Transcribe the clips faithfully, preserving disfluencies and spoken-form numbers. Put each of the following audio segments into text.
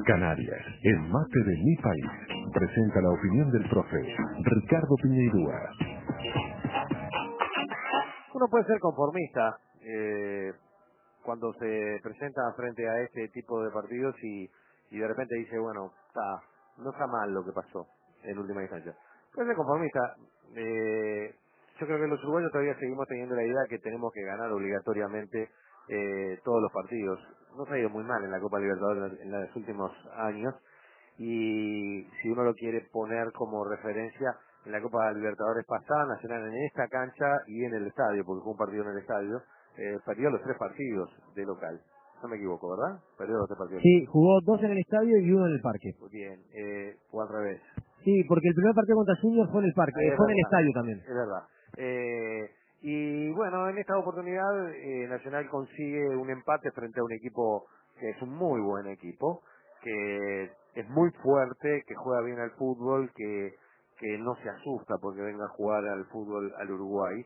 Canarias, el mate de mi país. Presenta la opinión del profe Ricardo Piñeirúa. Uno puede ser conformista eh, cuando se presenta frente a este tipo de partidos y, y de repente dice, bueno, está, no está mal lo que pasó en última instancia. Puede ser conformista. Eh, yo creo que los uruguayos todavía seguimos teniendo la idea que tenemos que ganar obligatoriamente eh, todos los partidos. Nos ha ido muy mal en la Copa Libertadores en los últimos años y si uno lo quiere poner como referencia, en la Copa Libertadores pasada, Nacional en esta cancha y en el estadio, porque fue un partido en el estadio, eh, perdió los tres partidos de local. No me equivoco, ¿verdad? Perdió los tres partidos. Sí, jugó dos en el estadio y uno en el parque. Muy bien, eh, fue al revés. Sí, porque el primer partido contra Junior fue en el parque, Ah, eh, es fue en el verdad, estadio también. es verdad. Eh, y bueno, en esta oportunidad eh, Nacional consigue un empate frente a un equipo que es un muy buen equipo, que es muy fuerte, que juega bien al fútbol, que, que no se asusta porque venga a jugar al fútbol al Uruguay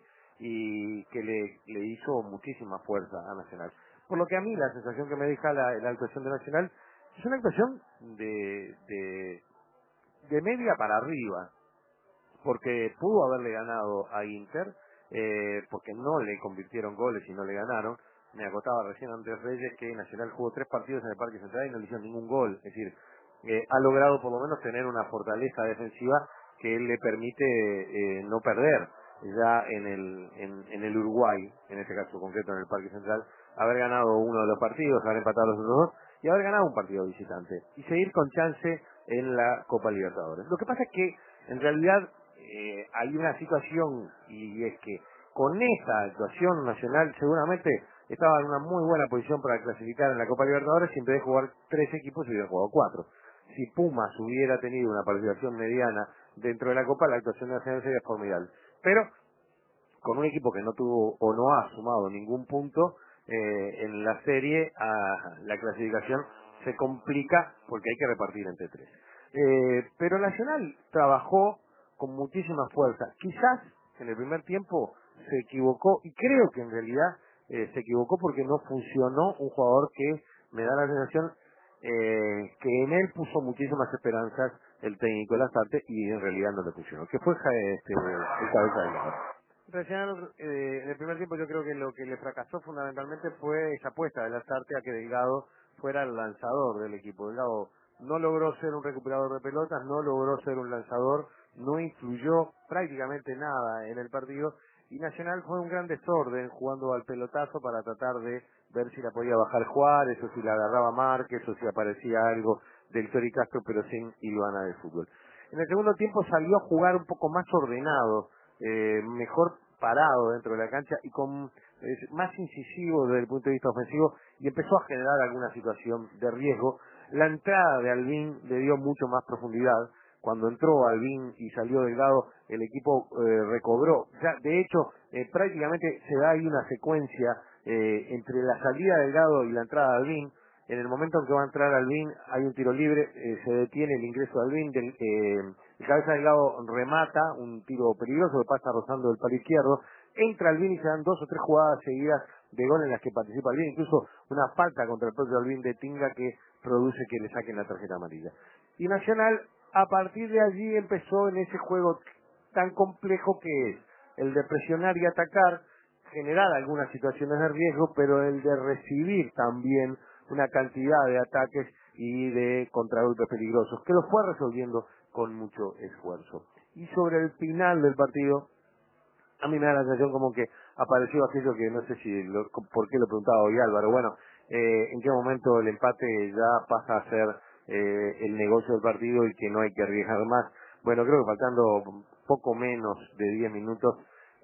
y que le, le hizo muchísima fuerza a Nacional. Por lo que a mí la sensación que me deja la, la actuación de Nacional es una actuación de, de, de media para arriba, porque pudo haberle ganado a Inter, eh, porque no le convirtieron goles y no le ganaron. Me acotaba recién Andrés Reyes que Nacional jugó tres partidos en el Parque Central y no le hicieron ningún gol. Es decir, eh, ha logrado por lo menos tener una fortaleza defensiva que le permite eh, no perder ya en el, en, en el Uruguay, en este caso concreto en el Parque Central, haber ganado uno de los partidos, haber empatado los otros dos y haber ganado un partido visitante y seguir con chance en la Copa Libertadores. Lo que pasa es que en realidad eh, hay una situación y es que con esa actuación Nacional seguramente estaba en una muy buena posición para clasificar en la Copa Libertadores y en vez de jugar tres equipos hubiera jugado cuatro. Si Pumas hubiera tenido una participación mediana dentro de la Copa, la actuación de Nacional sería formidable. Pero con un equipo que no tuvo o no ha sumado ningún punto eh, en la serie, a la clasificación se complica porque hay que repartir entre tres. Eh, pero Nacional trabajó con muchísima fuerza. Quizás en el primer tiempo se equivocó y creo que en realidad eh, se equivocó porque no funcionó un jugador que me da la sensación eh, que en él puso muchísimas esperanzas el técnico Lazarte y en realidad no le funcionó. Que fue eh, este, el cabeza de la Nacional, eh, en el primer tiempo yo creo que lo que le fracasó fundamentalmente fue esa apuesta de Lazarte a que Delgado fuera el lanzador del equipo. Delgado no logró ser un recuperador de pelotas, no logró ser un lanzador, no influyó prácticamente nada en el partido y Nacional fue un gran desorden jugando al pelotazo para tratar de ver si la podía bajar Juárez o si la agarraba Márquez o si aparecía algo del Tori Castro pero sin Ivana del fútbol. En el segundo tiempo salió a jugar un poco más ordenado, eh, mejor parado dentro de la cancha y con eh, más incisivo desde el punto de vista ofensivo y empezó a generar alguna situación de riesgo. La entrada de Albín le dio mucho más profundidad. Cuando entró Albín y salió Delgado, el equipo eh, recobró. Ya, de hecho, eh, prácticamente se da ahí una secuencia eh, entre la salida de Delgado y la entrada de Albín. En el momento en que va a entrar Albín, hay un tiro libre, eh, se detiene el ingreso de Albín, del, eh, el cabeza Delgado remata, un tiro peligroso que pasa rozando el palo izquierdo, entra Albín y se dan dos o tres jugadas seguidas de gol en las que participa Albín, incluso una falta contra el propio Albín de Tinga que produce que le saquen la tarjeta amarilla. Y Nacional, a partir de allí empezó en ese juego tan complejo que es el de presionar y atacar, generar algunas situaciones de riesgo, pero el de recibir también una cantidad de ataques y de contragolpes peligrosos, que lo fue resolviendo con mucho esfuerzo. Y sobre el final del partido, a mí me da la sensación como que apareció aquello que no sé si lo, por qué lo preguntaba hoy Álvaro. Bueno, eh, en qué momento el empate ya pasa a ser eh, el negocio del partido y que no hay que arriesgar más. Bueno, creo que faltando poco menos de diez minutos,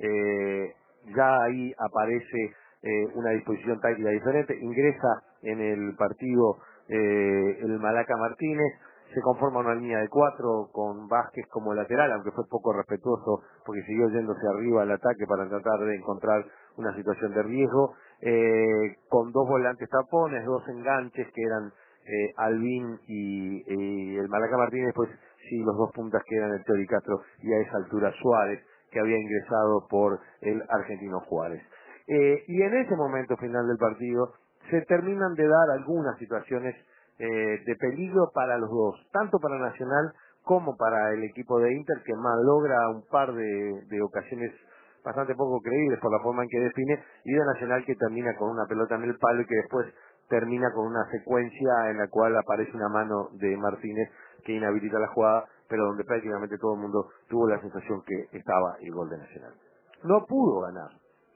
eh, ya ahí aparece eh, una disposición táctica diferente. Ingresa en el partido eh, el Malaca Martínez. Se conforma una línea de cuatro con Vázquez como lateral, aunque fue poco respetuoso porque siguió yéndose arriba al ataque para tratar de encontrar una situación de riesgo, eh, con dos volantes tapones, dos enganches que eran eh, Albín y, y el Malaca Martínez, pues sí, los dos puntas que eran el Tori Castro y a esa altura Suárez, que había ingresado por el argentino Juárez. Eh, y en ese momento final del partido se terminan de dar algunas situaciones eh, de peligro para los dos, tanto para Nacional como para el equipo de Inter, que más logra un par de, de ocasiones bastante poco creíbles por la forma en que define, y de Nacional que termina con una pelota en el palo y que después termina con una secuencia en la cual aparece una mano de Martínez que inhabilita la jugada, pero donde prácticamente todo el mundo tuvo la sensación que estaba el gol de Nacional. No pudo ganar.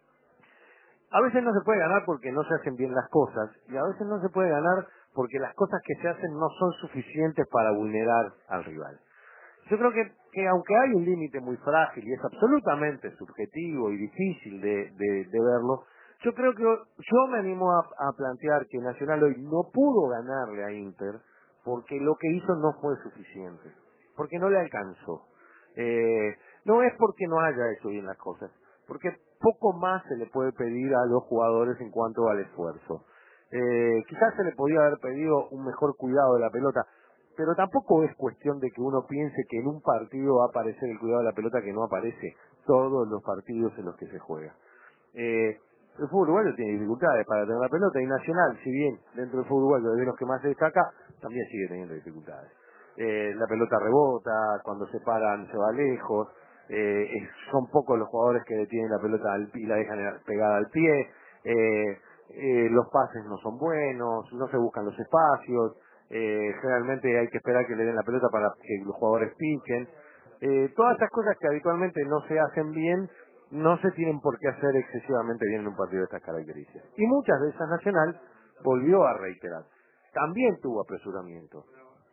A veces no se puede ganar porque no se hacen bien las cosas, y a veces no se puede ganar porque las cosas que se hacen no son suficientes para vulnerar al rival. Yo creo que, que aunque hay un límite muy frágil y es absolutamente subjetivo y difícil de, de, de verlo, yo creo que yo me animo a, a plantear que Nacional hoy no pudo ganarle a Inter porque lo que hizo no fue suficiente, porque no le alcanzó. Eh, no es porque no haya hecho bien las cosas, porque poco más se le puede pedir a los jugadores en cuanto al esfuerzo. Eh, quizás se le podía haber pedido un mejor cuidado de la pelota, pero tampoco es cuestión de que uno piense que en un partido va a aparecer el cuidado de la pelota que no aparece todos los partidos en los que se juega. Eh, el fútbol uruguayo tiene dificultades para tener la pelota, y Nacional, si bien dentro del fútbol uruguayo es de los que más se destaca, también sigue teniendo dificultades. Eh, la pelota rebota, cuando se paran se va lejos, eh, es- son pocos los jugadores que detienen la pelota al, y la dejan pegada al pie, eh, eh, los pases no son buenos, no se buscan los espacios, eh, generalmente hay que esperar que le den la pelota para que los jugadores piquen. Eh, todas estas cosas que habitualmente no se hacen bien, no se tienen por qué hacer excesivamente bien en un partido de estas características. Y muchas de esas Nacional volvió a reiterar. También tuvo apresuramiento.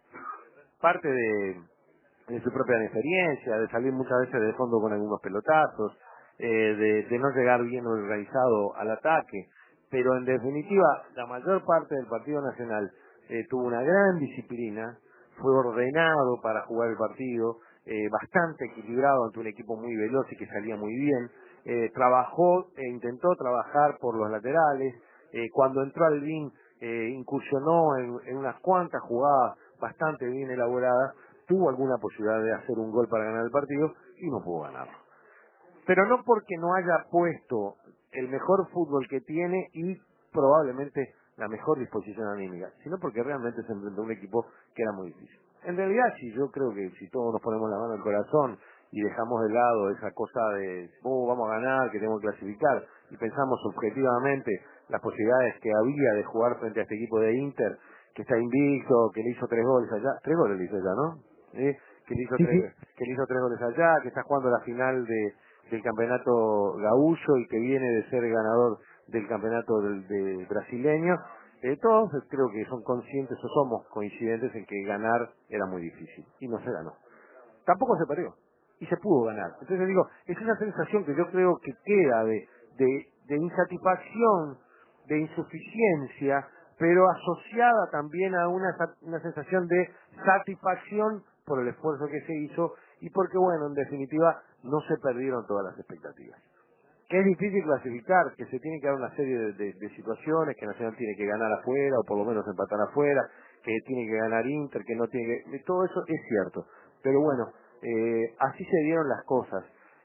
Parte de, de su propia experiencia, de salir muchas veces de fondo con algunos pelotazos, eh, de, de no llegar bien organizado al ataque. Pero en definitiva, la mayor parte del Partido Nacional eh, tuvo una gran disciplina, fue ordenado para jugar el partido, eh, bastante equilibrado ante un equipo muy veloz y que salía muy bien, eh, trabajó e intentó trabajar por los laterales, eh, cuando entró Albín eh, incursionó en, en unas cuantas jugadas bastante bien elaboradas, tuvo alguna posibilidad de hacer un gol para ganar el partido y no pudo ganarlo. Pero no porque no haya puesto el mejor fútbol que tiene y probablemente la mejor disposición anímica, sino porque realmente se enfrentó a un equipo que era muy difícil. En realidad, sí, yo creo que si todos nos ponemos la mano al corazón y dejamos de lado esa cosa de, oh, vamos a ganar, que tenemos que clasificar, y pensamos objetivamente las posibilidades que había de jugar frente a este equipo de Inter, que está invicto, que le hizo tres goles allá, tres goles le hizo allá, ¿no? ¿Eh? Que le hizo Sí, sí. tres, que le hizo tres goles allá, que está jugando la final de del campeonato gaúcho y que viene de ser ganador del campeonato del, de brasileño. Eh, todos creo que son conscientes o somos coincidentes en que ganar era muy difícil y no se ganó. Tampoco se perdió y se pudo ganar. Entonces digo, es una sensación que yo creo que queda de, de, de insatisfacción, de insuficiencia, pero asociada también a una, sa- una sensación de satisfacción por el esfuerzo que se hizo y porque, bueno, en definitiva, no se perdieron todas las expectativas. Que es difícil clasificar, que se tiene que dar una serie de, de- de situaciones, que Nacional tiene que ganar afuera, o por lo menos empatar afuera, que tiene que ganar Inter, que no tiene que... Todo eso es cierto. Pero bueno, eh, así se dieron las cosas.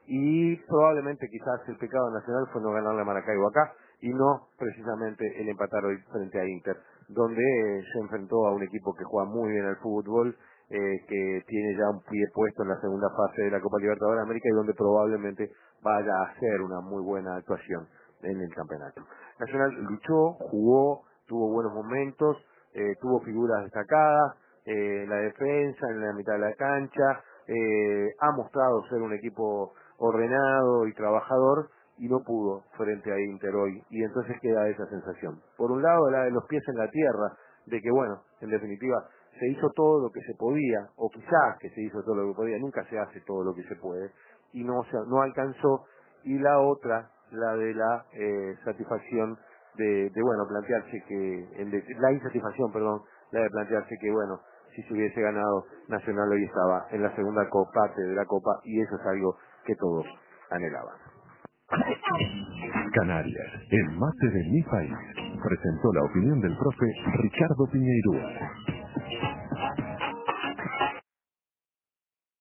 Y probablemente quizás el pecado nacional fue no ganarle a Maracaibo acá, y no precisamente el empatar hoy frente a Inter, donde eh, se enfrentó a un equipo que juega muy bien al fútbol, eh, que tiene ya un pie puesto en la segunda fase de la Copa Libertadores de América y donde probablemente vaya a hacer una muy buena actuación en el campeonato. Nacional luchó, jugó, tuvo buenos momentos, eh, tuvo figuras destacadas, eh, en la defensa, en la mitad de la cancha, eh, ha mostrado ser un equipo ordenado y trabajador y no pudo frente a Inter hoy, y entonces queda esa sensación. Por un lado, la de los pies en la tierra, de que bueno, en definitiva, se hizo todo lo que se podía, o quizás que se hizo todo lo que podía, nunca se hace todo lo que se puede, y no se, no alcanzó, y la otra, la de la eh, satisfacción de, de, bueno, plantearse que, en de- la insatisfacción, perdón, la de plantearse que, bueno, si se hubiese ganado, Nacional hoy estaba en la segunda co- parte de la Copa, y eso es algo que todos anhelaban. Canarias, el mate de mi país, presentó la opinión del profe Ricardo Piñeirú.